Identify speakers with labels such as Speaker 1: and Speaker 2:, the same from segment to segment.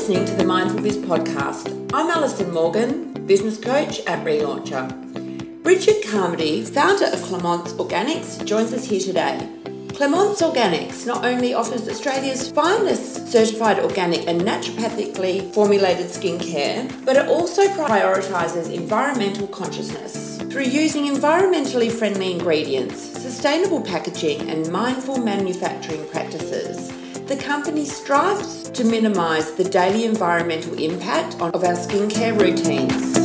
Speaker 1: listening to the Mindful Biz podcast. I'm Alison Morgan, business coach at Relauncher. Bridget Carmody, founder of Clemence Organics, joins us here today. Clemence Organics not only offers Australia's finest certified organic and naturopathically formulated skincare, but it also prioritises environmental consciousness. Through using environmentally friendly ingredients, sustainable packaging and mindful manufacturing practices, the company strives to minimise the daily environmental impact of our skincare routines.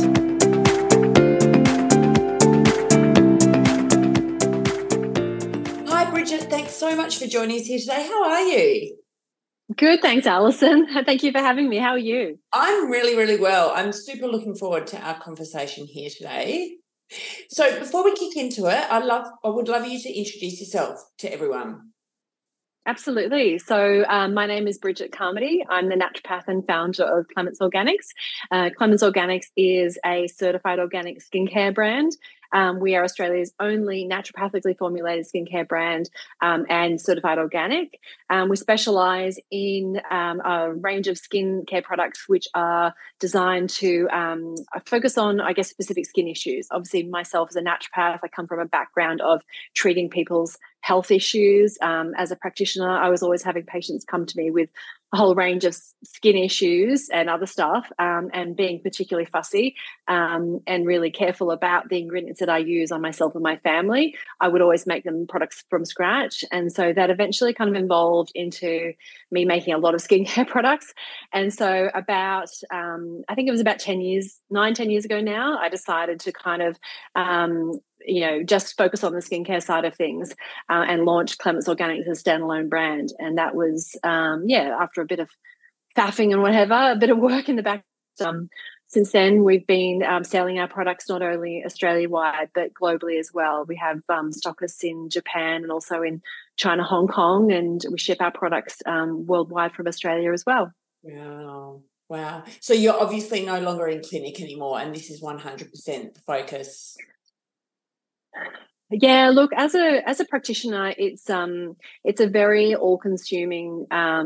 Speaker 1: Hi Bridget, thanks so much for joining us here today. How are you?
Speaker 2: Good, thanks Alison. Thank you for having me. How are you?
Speaker 1: I'm really, really well. I'm super looking forward to our conversation here today. So before we kick into it, I would love you to introduce yourself to everyone.
Speaker 2: Absolutely. So my name is Bridget Carmody. I'm the naturopath and founder of Clemence Organics. Clemence Organics is a certified organic skincare brand. We are Australia's only naturopathically formulated skincare brand and certified organic. We specialise in a range of skincare products which are designed to focus on, I guess, specific skin issues. Obviously, myself as a naturopath, I come from a background of treating people's health issues. As a practitioner, I was always having patients come to me with a whole range of skin issues and other stuff, and being particularly fussy and really careful about the ingredients that I use on myself and my family. I would always make them products from scratch. And so that eventually kind of evolved into me making a lot of skincare products. And so about, I think it was about 10 years ago now, I decided to kind of, just focus on the skincare side of things and launch Clemence Organics as a standalone brand. And that was, after a bit of faffing and whatever, a bit of work in the back. Since then, we've been selling our products not only Australia-wide, but globally as well. We have stockists in Japan and also in China, Hong Kong, and we ship our products worldwide from Australia as well.
Speaker 1: Wow. So you're obviously no longer in clinic anymore, and this is 100% the focus.
Speaker 2: Yeah, look, as a practitioner, it's a very all-consuming,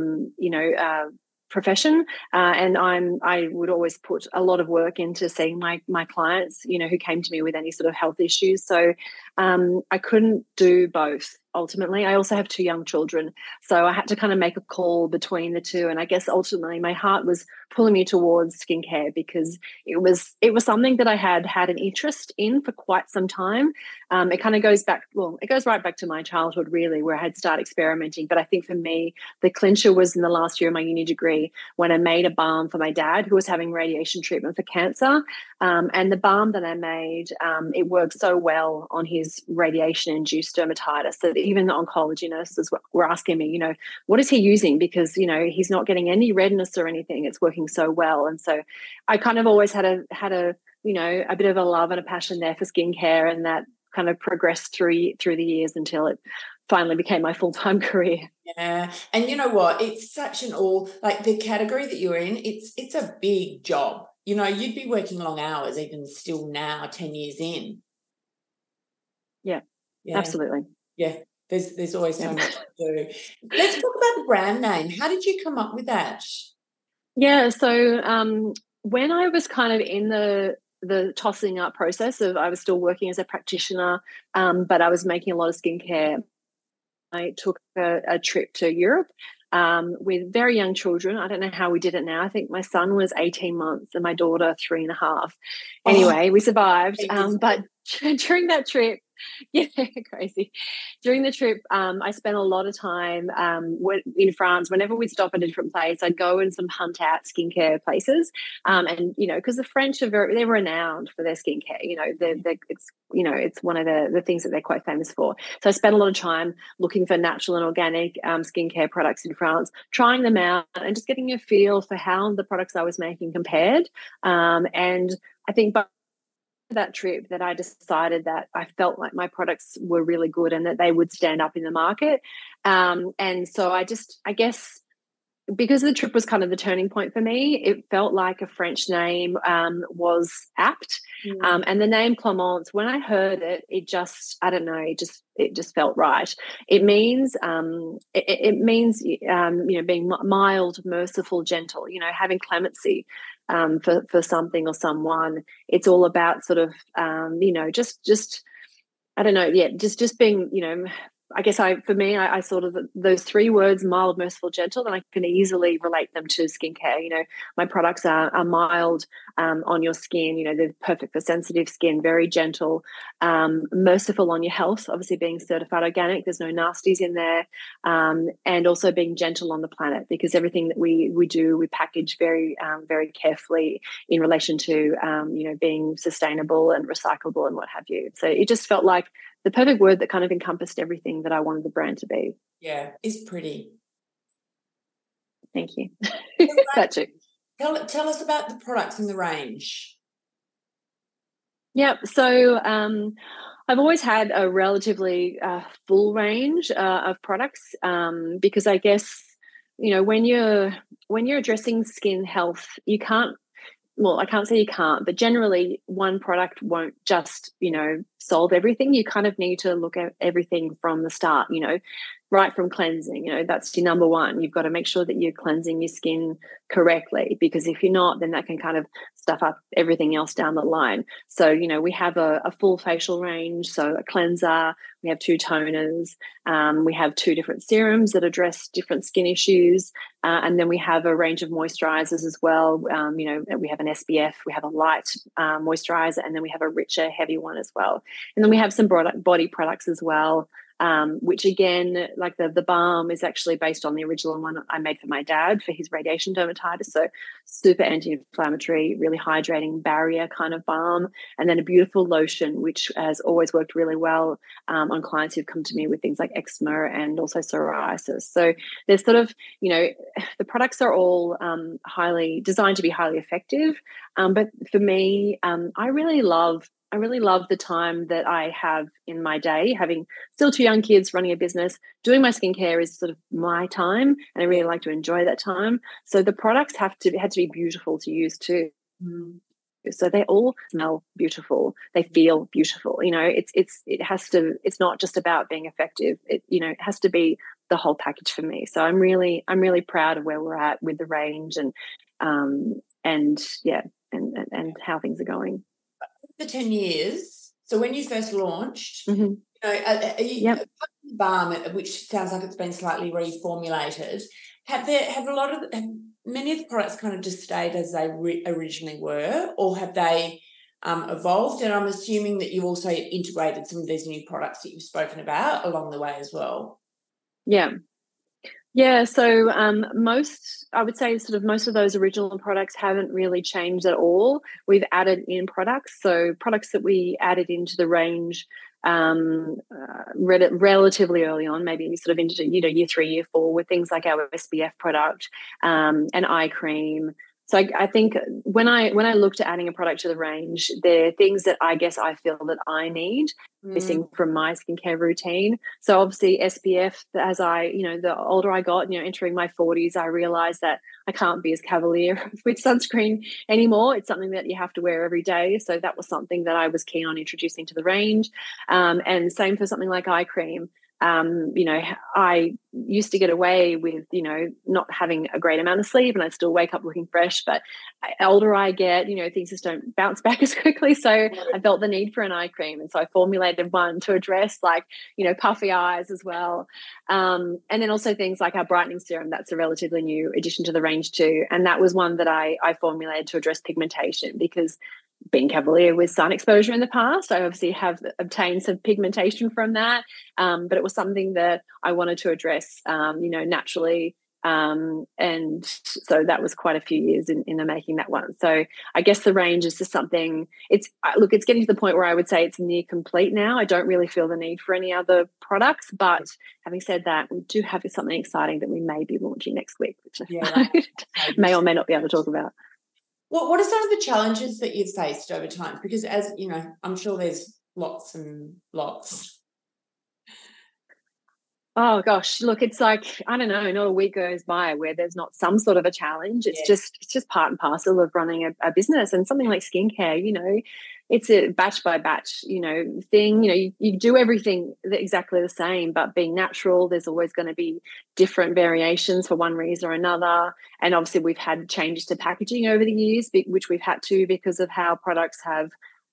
Speaker 2: profession, and I would always put a lot of work into seeing my clients, who came to me with any sort of health issues. So I couldn't do both. Ultimately, I also have 2 young children, so I had to kind of make a call between the two. And I guess ultimately, my heart was pulling me towards skincare because it was something that I had an interest in for quite some time. It kind of goes right back to my childhood, really, where I had started experimenting. But I think for me, the clincher was in the last year of my uni degree when I made a balm for my dad who was having radiation treatment for cancer. And the balm that I made, it worked so well on his radiation-induced dermatitis that even the oncology nurses were asking me, what is he using? Because, he's not getting any redness or anything. It's working so well. And so I kind of always had a bit of a love and a passion there for skincare, and that kind of progressed through the years until it finally became my full-time career.
Speaker 1: Yeah. And you know what? It's such the category that you're in, it's a big job. You'd be working long hours even still now, 10 years in.
Speaker 2: Yeah. Absolutely.
Speaker 1: Yeah. There's always so much to do. Let's talk about the brand name. How did you come up with that?
Speaker 2: Yeah. So when I was kind of in the tossing up process of, I was still working as a practitioner, but I was making a lot of skincare. I took a trip to Europe with very young children. I don't know how we did it now. I think my son was 18 months and my daughter 3.5. Anyway, we survived. But during that trip, yeah, crazy. During the trip, I spent a lot of time in France. Whenever we'd stop at a different place, I'd go and hunt out skincare places. And because the French are they're renowned for their skincare. It's one of the things that they're quite famous for. So I spent a lot of time looking for natural and organic skincare products in France, trying them out, and just getting a feel for how the products I was making compared. And I think by that trip that I decided that I felt like my products were really good and that they would stand up in the market. And so I guess because the trip was kind of the turning point for me, it felt like a French name was apt. And the name Clemence, when I heard it, I don't know, it just felt right. It means being mild, merciful, gentle. Having clemency for something or someone. It's all about sort of just I don't know, yeah, just being I guess I sort of those three words, mild, merciful, gentle, and I can easily relate them to skincare. My products are mild on your skin. They're perfect for sensitive skin, very gentle, merciful on your health. Obviously, being certified organic, there's no nasties in there, and also being gentle on the planet, because everything that we do, we package very very carefully in relation to being sustainable and recyclable and what have you. So it just felt like the perfect word that kind of encompassed everything that I wanted the brand to be.
Speaker 1: Yeah, it's pretty.
Speaker 2: Thank you. That's it.
Speaker 1: Tell us about the products in the range.
Speaker 2: Yeah, so I've always had a relatively full range of products because I guess when you're addressing skin health, you can't. Well, I can't say you can't, but generally one product won't just, solve everything. You kind of need to look at everything from the start, right from cleansing. That's your number one. You've got to make sure that you're cleansing your skin correctly, because if you're not, then that can kind of stuff up everything else down the line. So, we have a full facial range, so a cleanser, we have 2 toners, we have 2 different serums that address different skin issues, and then we have a range of moisturizers as well. We have an SPF, we have a light moisturizer, and then we have a richer, heavy one as well. And then we have some body products as well, which again, like the balm is actually based on the original one I made for my dad for his radiation dermatitis. So super anti-inflammatory, really hydrating barrier kind of balm. And then a beautiful lotion, which has always worked really well on clients who've come to me with things like eczema and also psoriasis. So there's sort of, the products are all highly designed to be highly effective. But for me, I really love the time that I have in my day, having still 2 young kids, running a business. Doing my skincare is sort of my time, and I really like to enjoy that time. So the products had to be beautiful to use too. So they all smell beautiful. They feel beautiful. It's not just about being effective. It has to be the whole package for me. So I'm really proud of where we're at with the range and how things are going.
Speaker 1: The 10 years, so when you first launched,
Speaker 2: Yep.
Speaker 1: balm, which sounds like it's been slightly reformulated, have many of the products kind of just stayed as they originally were, or have they evolved? And I'm assuming that you also integrated some of these new products that you've spoken about along the way as well.
Speaker 2: Yeah, so I would say sort of most of those original products haven't really changed at all. We've added in products, so products that we added into the range relatively early on, maybe sort of into year 3, year 4, with things like our SPF product and eye cream. So I think when I looked at adding a product to the range, there are things that I guess I feel that I need missing from my skincare routine. So obviously SPF, as the older I got, entering my 40s, I realized that I can't be as cavalier with sunscreen anymore. It's something that you have to wear every day. So that was something that I was keen on introducing to the range. And same for something like eye cream. I used to get away with, not having a great amount of sleep, and I'd still wake up looking fresh. But older I get, things just don't bounce back as quickly. So I felt the need for an eye cream. And so I formulated one to address puffy eyes as well. And then also things like our brightening serum, that's a relatively new addition to the range too. And that was one that I formulated to address pigmentation, because being cavalier with sun exposure in the past, I obviously have obtained some pigmentation from that, but it was something that I wanted to address, naturally, and so that was quite a few years in the making that one. So I guess the range is just something. It's getting to the point where I would say it's near complete now. I don't really feel the need for any other products, but having said that, we do have something exciting that we may be launching next week, which I may or may not be able to talk about.
Speaker 1: What are some of the challenges that you've faced over time? Because as you know, I'm sure there's lots and lots.
Speaker 2: Oh gosh, look, it's like, I don't know, not a week goes by where there's not some sort of a challenge. It's just part and parcel of running a business. And something like skincare, it's a batch by batch, thing. You do everything exactly the same, but being natural, there's always going to be different variations for one reason or another. And obviously we've had changes to packaging over the years, which we've had to because of how products have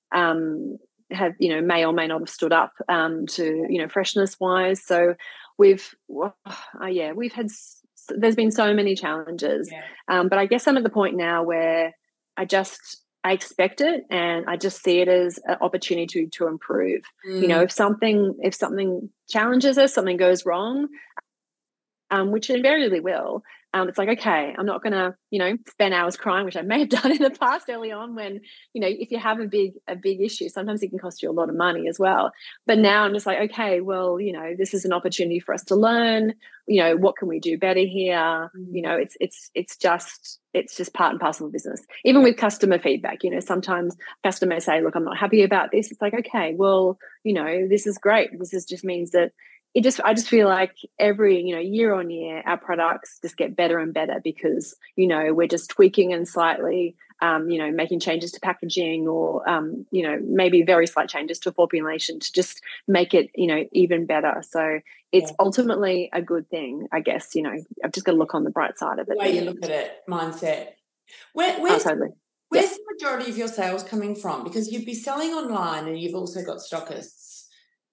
Speaker 2: may or may not have stood up to freshness wise. So we've had, there's been so many challenges. But I guess I'm at the point now where I expect it, and I just see it as an opportunity to improve. If something challenges us, something goes wrong, which invariably will. It's like, okay, I'm not going to, spend hours crying, which I may have done in the past early on when, if you have a big issue, sometimes it can cost you a lot of money as well. But now I'm just like, okay, well, this is an opportunity for us to learn, what can we do better here? It's just part and parcel of business. Even with customer feedback, sometimes customers say, look, I'm not happy about this. It's like, okay, well, this is great. Just means that I just feel like every, year on year, our products just get better and better because, we're just tweaking and slightly, making changes to packaging or, maybe very slight changes to formulation to just make it, even better. So it's ultimately a good thing, I guess. I've just got to look on the bright side of it.
Speaker 1: The way you look at it, mindset. Where's the majority of your sales coming from? Because you'd be selling online and you've also got stockists.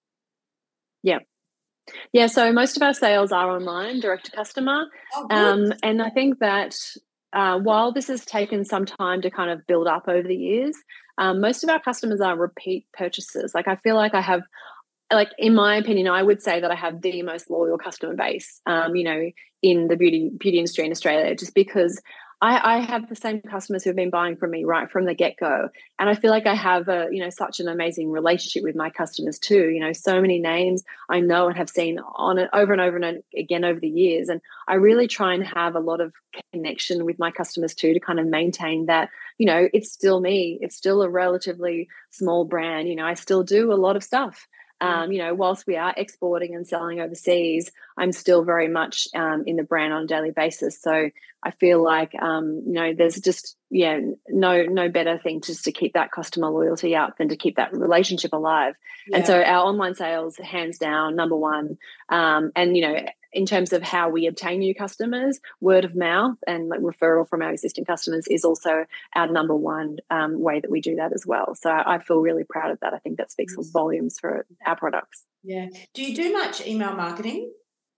Speaker 2: Yeah, so most of our sales are online, direct to customer. And I think that while this has taken some time to kind of build up over the years, most of our customers are repeat purchasers. Like I feel like I have, in my opinion, I would say that I have the most loyal customer base, in the beauty industry in Australia, just because I have the same customers who have been buying from me right from the get-go. And I feel like I have such an amazing relationship with my customers too. So many names I know and have seen on it over and over and again over the years. And I really try and have a lot of connection with my customers too, to kind of maintain that, it's still me. It's still a relatively small brand. I still do a lot of stuff. Whilst we are exporting and selling overseas, I'm still very much in the brand on a daily basis. So I feel like, there's just, no better thing just to keep that customer loyalty up than to keep that relationship alive. Yeah. And so our online sales, hands down, number one. In terms of how we obtain new customers, word of mouth and referral from our existing customers is also our number one way that we do that as well. So I feel really proud of that. I think that speaks volumes for our products.
Speaker 1: Yeah. Do you do much email marketing?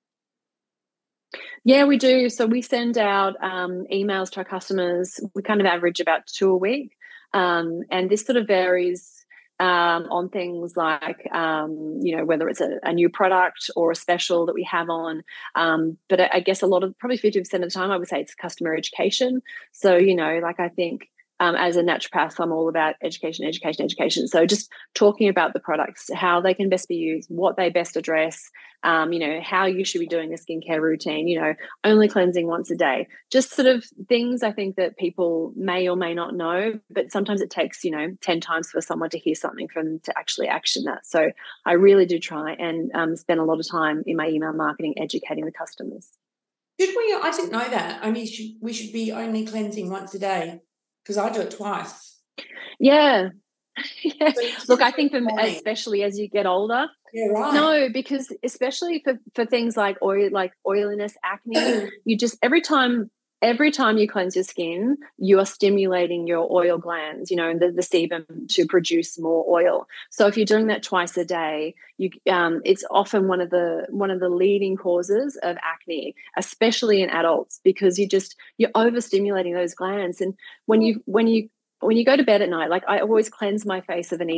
Speaker 2: Yeah, we do. So we send out emails to our customers. We kind of average about 2 a week. And this sort of varies on things like, whether it's a new product or a special that we have on. But I guess probably 50% of the time, I would say it's customer education. So, I think as a naturopath, I'm all about education. So just talking about the products, how they can best be used, what they best address, how you should be doing a skincare routine, only cleansing once a day, just sort of things I think that people may or may not know, but sometimes it takes, 10 times for someone to hear something from them to actually action that. So I really do try and spend a lot of time in my email marketing educating the customers.
Speaker 1: Should we? I didn't know that. We should be only cleansing once a day. Because I do it twice.
Speaker 2: Yeah. So look, I think especially as you get older.
Speaker 1: Yeah, right.
Speaker 2: No, because especially for things like oiliness, acne, you just every time you cleanse your skin, you are stimulating your oil glands, and the sebum to produce more oil. So if you're doing that twice a day, it's often one of the leading causes of acne, especially in adults, because you're overstimulating those glands. And when you go to bed at night, like I always cleanse my face of an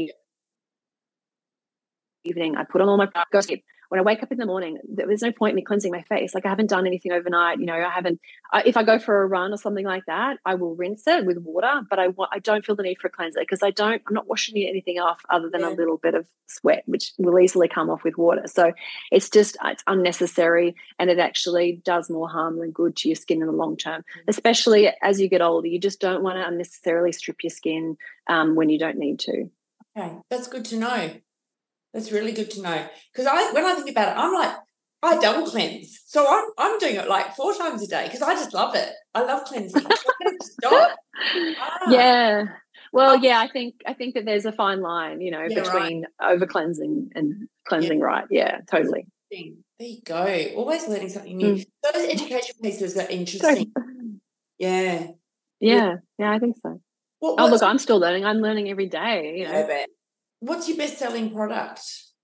Speaker 2: evening, I put on all my products. When I wake up in the morning, there's no point in me cleansing my face. Like I haven't done anything overnight. If I go for a run or something like that, I will rinse it with water, but I don't feel the need for a cleanser because I'm not washing anything off other than a little bit of sweat, which will easily come off with water. So it's unnecessary, and it actually does more harm than good to your skin in the long term, especially as you get older. You just don't want to unnecessarily strip your skin when you don't need to.
Speaker 1: Okay, that's good to know. That's really good to know, because when I think about it, I'm like, I double cleanse. So I'm doing it like 4 times a day because I just love it. I love cleansing. I don't stop.
Speaker 2: Yeah. Well, yeah, I think that there's a fine line, between
Speaker 1: right.
Speaker 2: over cleansing and cleansing right. Yeah, totally.
Speaker 1: There you go. Always learning something new. Those education pieces are interesting.
Speaker 2: So,
Speaker 1: Yeah.
Speaker 2: yeah, I think so.
Speaker 1: What's
Speaker 2: Look, I'm still learning. I'm learning every day,
Speaker 1: I bet. What's your best-selling product?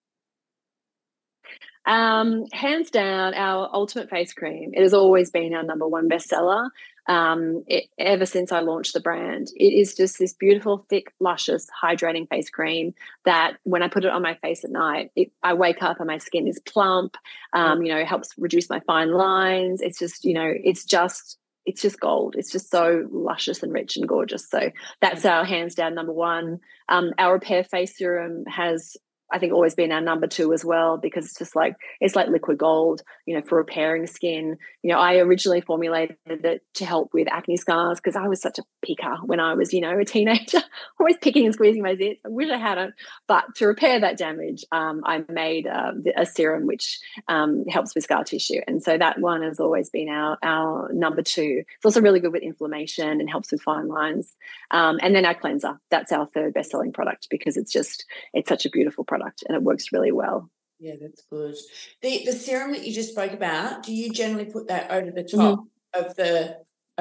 Speaker 2: Hands down, our Ultimate Face Cream. It has always been our number one bestseller. Ever since I launched the brand, it is just this beautiful, thick, luscious, hydrating face cream that when I put it on my face at night, I wake up and my skin is plump. It helps reduce my fine lines. It's just, it's just gold. It's just so luscious and rich and gorgeous. So that's our hands down number one. Our Repair Face Serum has, I think, always been our number two as well, because it's like liquid gold, for repairing skin. I originally formulated it to help with acne scars because I was such a picker when I was, a teenager, always picking and squeezing my zits. I wish I hadn't. But to repair that damage, I made a serum which helps with scar tissue. And so that one has always been our number two. It's also really good with inflammation and helps with fine lines. And then our cleanser, that's our third best-selling product because it's such a beautiful product and it works really well.
Speaker 1: Yeah, that's good. The serum that you just spoke about, do you generally put that over the top of the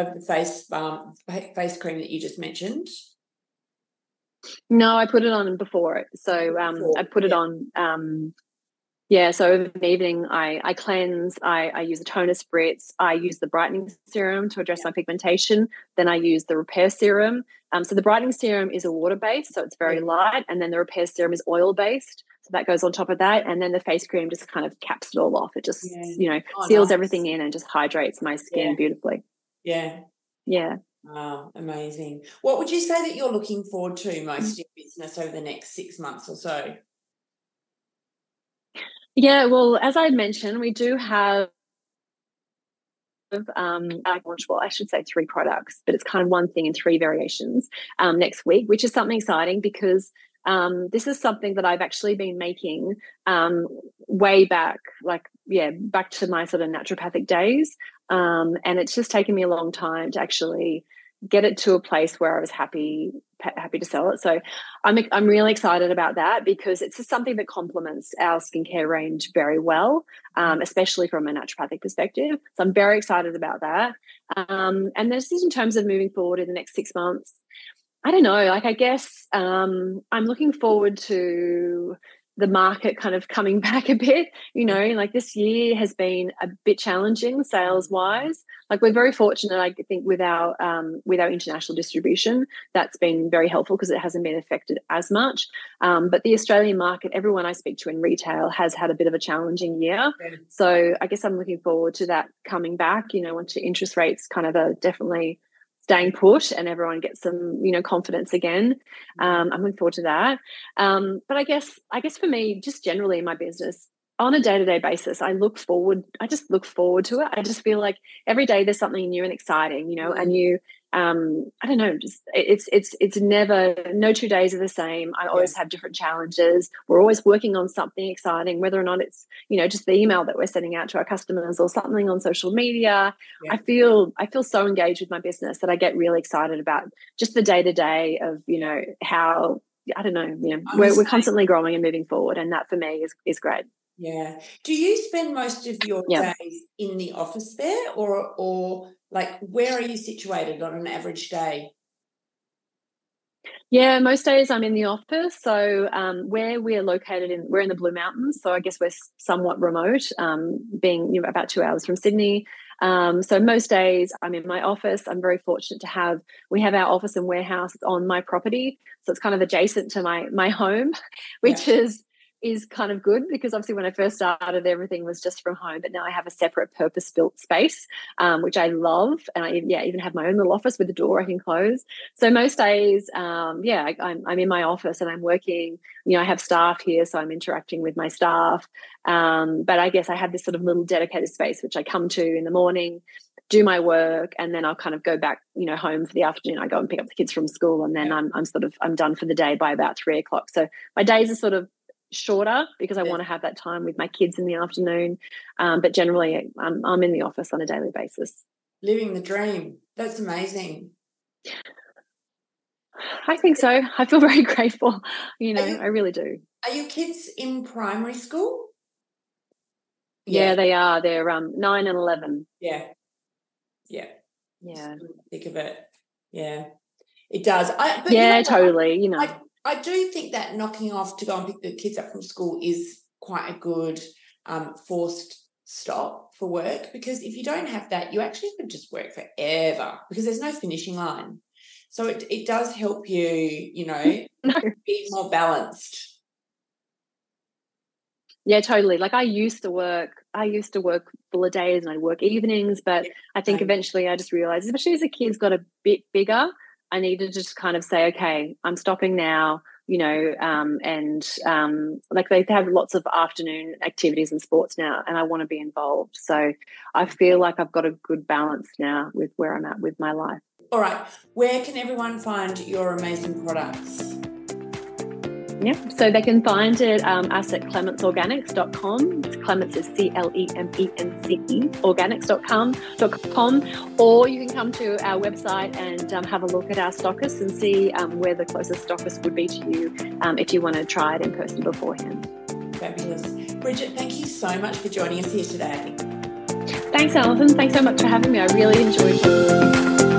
Speaker 1: face cream that you just mentioned?
Speaker 2: No, I put it on before it. So I put it on. So over the evening, I cleanse. I use a toner spritz. I use the brightening serum to address my pigmentation. Then I use the repair serum. So the brightening serum is a water-based, so it's very light. And then the repair serum is oil-based. So that goes on top of that. And then the face cream just kind of caps it all off. It just, seals everything in and just hydrates my skin beautifully.
Speaker 1: Yeah.
Speaker 2: Yeah.
Speaker 1: Wow, amazing. What would you say that you're looking forward to most in business over the next 6 months or so?
Speaker 2: Yeah, well, as I mentioned, we do have I should say 3 products, but it's kind of one thing in 3 variations next week, which is something exciting because this is something that I've actually been making way back, back to my sort of naturopathic days. And it's just taken me a long time to actually get it to a place where I was happy to sell it. So I'm really excited about that because it's just something that complements our skincare range very well, especially from a naturopathic perspective. So I'm very excited about that. And this is in terms of moving forward in the next 6 months. I don't know, I guess I'm looking forward to the market kind of coming back a bit, this year has been a bit challenging sales wise. We're very fortunate, I think, with our international distribution. That's been very helpful because it hasn't been affected as much. But the Australian market, everyone I speak to in retail has had a bit of a challenging year. So I guess I'm looking forward to that coming back, once the interest rates kind of are definitely staying put and everyone gets some, confidence again. I'm looking forward to that. But I guess for me, just generally in my business, on a day-to-day basis, I just look forward to it. I just feel like every day there's something new and exciting, and I don't know, just it's never, no 2 days are the same. I always have different challenges. We're always working on something exciting, whether or not it's, just the email that we're sending out to our customers or something on social media. I feel so engaged with my business that I get really excited about just the day-to-day of, how, I don't know, we're constantly growing and moving forward. And that for me is great.
Speaker 1: Yeah. Do you spend most of your days in the office there or where are you situated on an average day?
Speaker 2: Yeah, most days I'm in the office. So where we're located we're in the Blue Mountains. So I guess we're somewhat remote, being about 2 hours from Sydney. So most days I'm in my office. I'm very fortunate we have our office and warehouse on my property. So it's kind of adjacent to my home, which is kind of good because obviously when I first started, everything was just from home, but now I have a separate purpose-built space, which I love. And I even have my own little office with a door I can close. So most days, I'm in my office and I'm working, I have staff here, so I'm interacting with my staff. But I guess I have this sort of little dedicated space, which I come to in the morning, do my work, and then I'll kind of go back, home for the afternoon. I go and pick up the kids from school, and then I'm done for the day by about 3:00. So my days are sort of shorter because I want to have that time with my kids in the afternoon. But generally, I'm in the office on a daily basis.
Speaker 1: Living the dream. That's amazing.
Speaker 2: I think so. I feel very grateful. I really do.
Speaker 1: Are your kids in primary school?
Speaker 2: Yeah, they are. They're 9 and 11.
Speaker 1: Yeah. Think of it. Yeah, it does.
Speaker 2: Totally.
Speaker 1: I do think that knocking off to go and pick the kids up from school is quite a good forced stop for work, because if you don't have that, you actually could just work forever because there's no finishing line. So it does help you, be more balanced.
Speaker 2: Yeah, totally. Like I used to work full of days and I'd work evenings, but I think eventually I just realized, especially as the kids got a bit bigger, I needed to just kind of say, okay, I'm stopping now, like they have lots of afternoon activities and sports now and I want to be involved. So I feel like I've got a good balance now with where I'm at with my life.
Speaker 1: All right. Where can everyone find your amazing products?
Speaker 2: Yeah, so they can find us at clementsorganics.com. Clements is CLEMENCE, organics.com, or you can come to our website and have a look at our stockists and see where the closest stockist would be to you if you want to try it in person beforehand.
Speaker 1: Fabulous. Bridget, thank you so much for joining us here today.
Speaker 2: Thanks, Alison. Thanks so much for having me. I really enjoyed it.